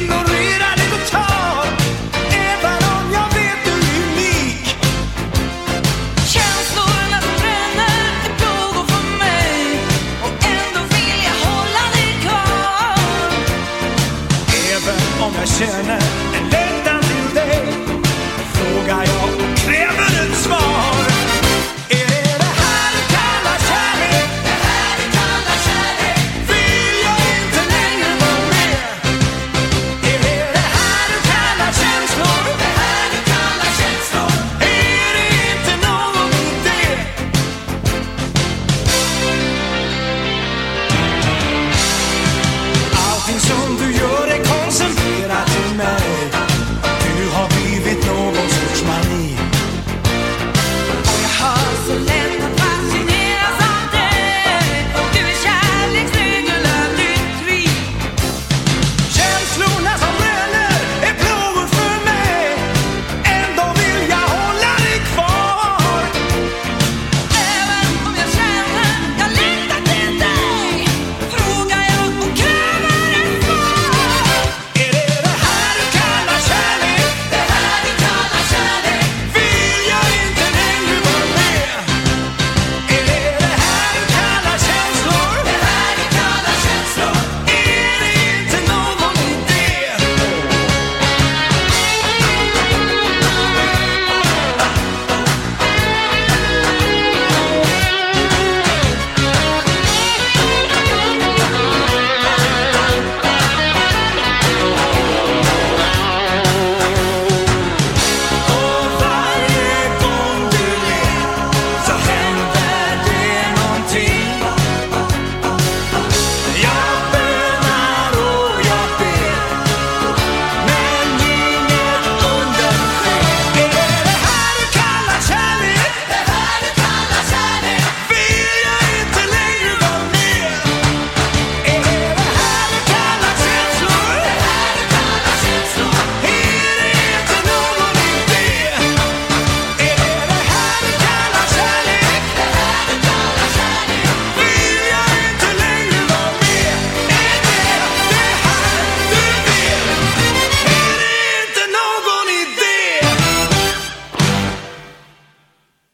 ignorera det du tar, även om jag vet du är unik. Känslorna som bränner är plågor för mig, och ändå vill jag hålla dig kvar. Även om jag känner en längtan till dig, frågar jag